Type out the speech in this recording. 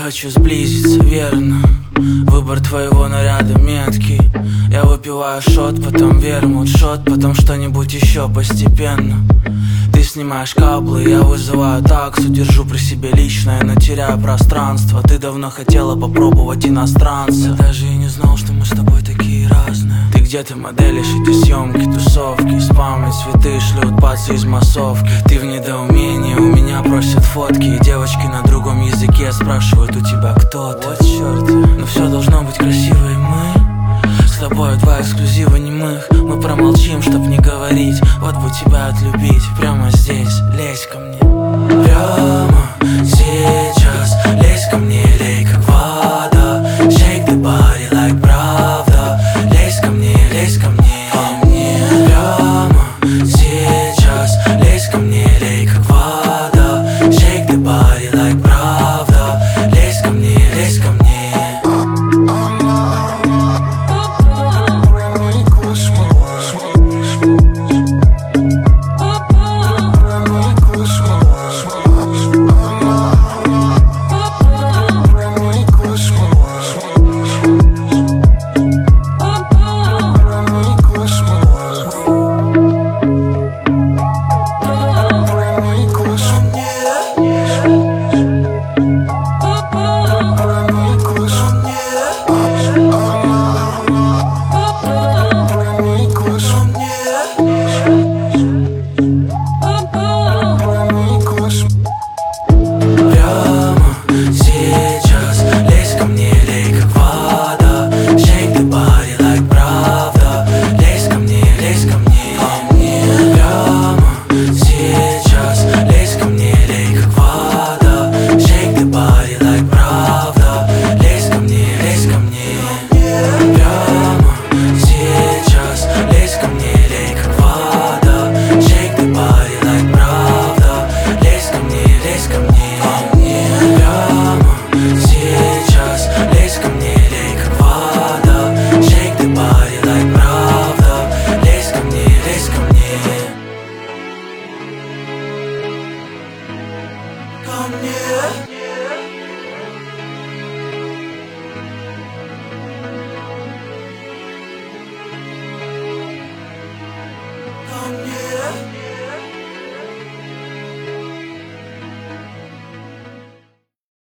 хочу сблизиться, верно. Выбор твоего наряда меткий. Я выпиваю шот, потом вермут, шот, потом что-нибудь еще постепенно. Ты снимаешь каблы, я вызываю таксу. Держу при себе личное, но теряю пространство. Ты давно хотела попробовать иностранца. Я даже и не знал, что мы с тобой такие разные. Ты где-то моделишь эти съемки, тусовки. Спам и цветы шлют пацы из массовки. Ты в недоумении, у меня просят фотки. И девочки на другом языке спрашивают у тебя кто-то. Вот черт, но все должно быть красиво, и мы с тобой два эксклюзива немых. Мы промолчим, чтоб не говорить. Вот бы тебя отлюбить, прямо здесь, лезь ко мне. Прямо